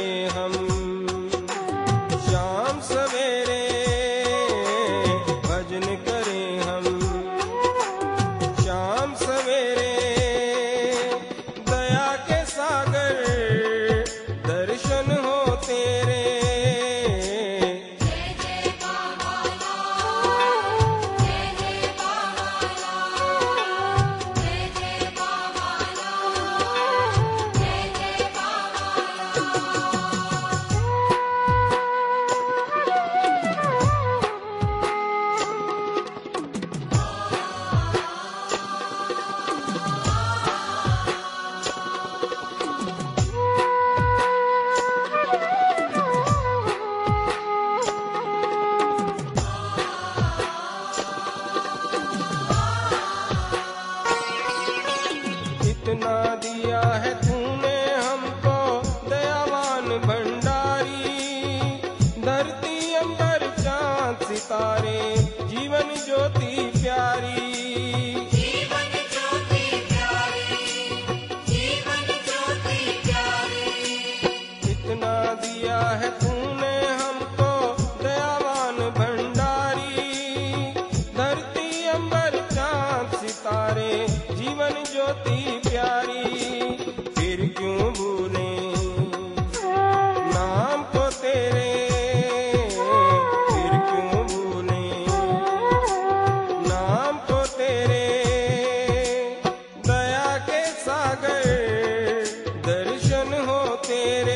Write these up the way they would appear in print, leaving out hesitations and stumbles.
करें हम शाम सवेरे, भजन करें हम शाम सवेरे। दया के सागर दर्शन हो तेरे। इतना दिया है तूने हमको दयावान भंडारी, धरती अंबर चांद सितारे जीवन ज्योति प्यारी। जीवन ज्योति प्यारी, जीवन ज्योति प्यारी। इतना दिया है तूने हमको दयावान भंडारी, धरती अंबर चांद सितारे जीवन ज्योति प्यारी। फिर क्यों भूले नाम को तेरे, फिर क्यों भूले नाम को तेरे। दया के सागर दर्शन हो तेरे।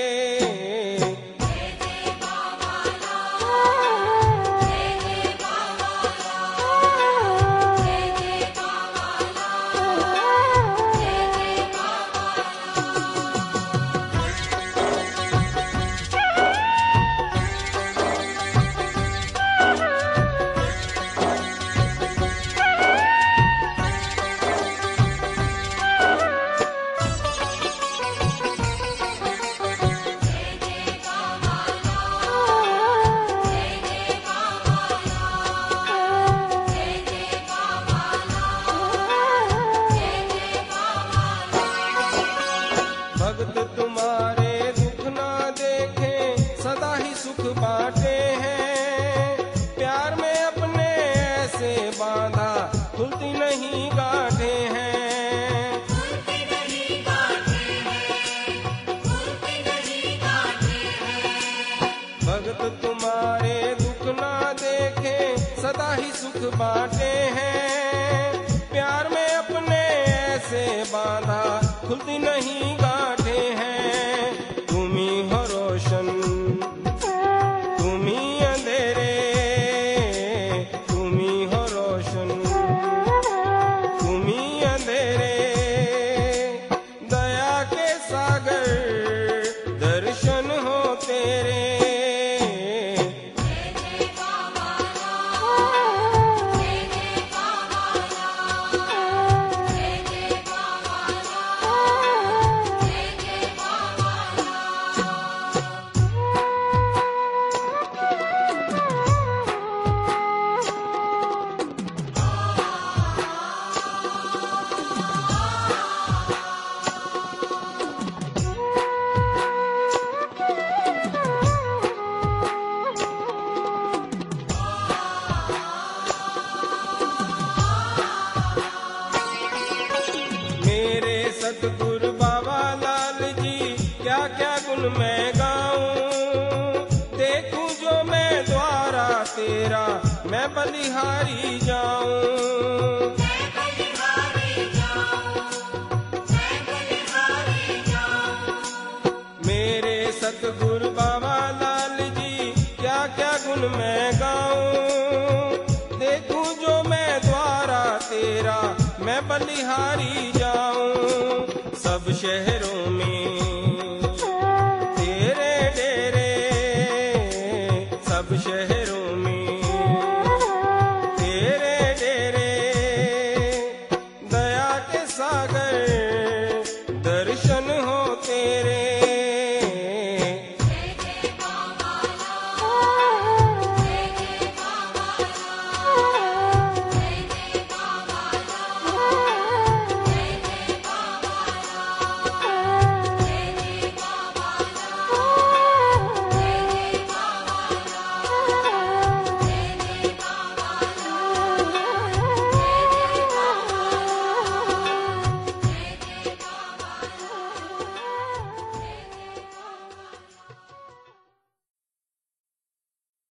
भक्त तुम्हारे दुख ना देखे सदा ही सुख बांटे हैं। प्यार में अपने ऐसे बांधा खुलती नहीं गांठे हैं। खुलती नहीं गांठे हैं, खुलती नहीं गांठे हैं। भक्त तुम्हारे दुख ना देखे सदा ही सुख बांटे हैं। प्यार में अपने ऐसे बांधा खुलती नहीं गांठे हैं। तुम ही हो रोशन तुम ही अंधेरे, तुम ही हो रोशन तुम ही अंधेरे। दया के सागर दर्शन हो तेरे। सतगुरु बाबा लाल जी क्या क्या गुण मैं गाऊं। देखूं जो मैं द्वारा तेरा मैं बलिहारी जाऊं। मैं बलिहारी जाऊं, मैं बलिहारी जाऊं। मेरे सतगुरु बाबा लाल जी क्या क्या गुण मैं गाऊं। देखूं जो मैं द्वारा तेरा मैं बलिहारी जाऊं। सब शहरों में